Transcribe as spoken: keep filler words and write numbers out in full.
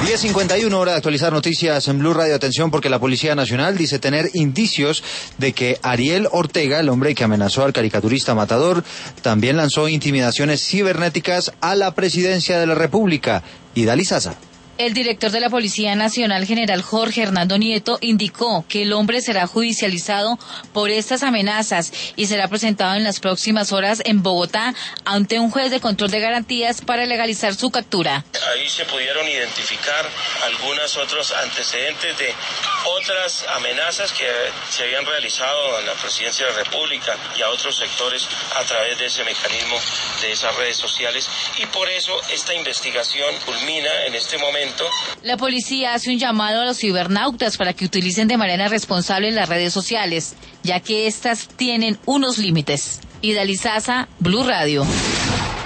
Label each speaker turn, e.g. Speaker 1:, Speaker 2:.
Speaker 1: diez cincuenta y uno, hora de actualizar noticias en Blue Radio. Atención, porque la Policía Nacional dice tener indicios de que Ariel Ortega, el hombre que amenazó al caricaturista Matador, también lanzó intimidaciones cibernéticas a la presidencia de la República. Idalí Saza.
Speaker 2: El director de la Policía Nacional, general Jorge Hernando Nieto, indicó que el hombre será judicializado por estas amenazas y será presentado en las próximas horas en Bogotá ante un juez de control de garantías para legalizar su captura.
Speaker 3: Ahí se pudieron identificar algunos otros antecedentes de otras amenazas que se habían realizado a la Presidencia de la República y a otros sectores a través de ese mecanismo de esas redes sociales, y por eso esta investigación culmina en este momento.
Speaker 2: La policía hace un llamado a los cibernautas para que utilicen de manera responsable las redes sociales, ya que estas tienen unos límites. Idalí Saza, Blue Radio.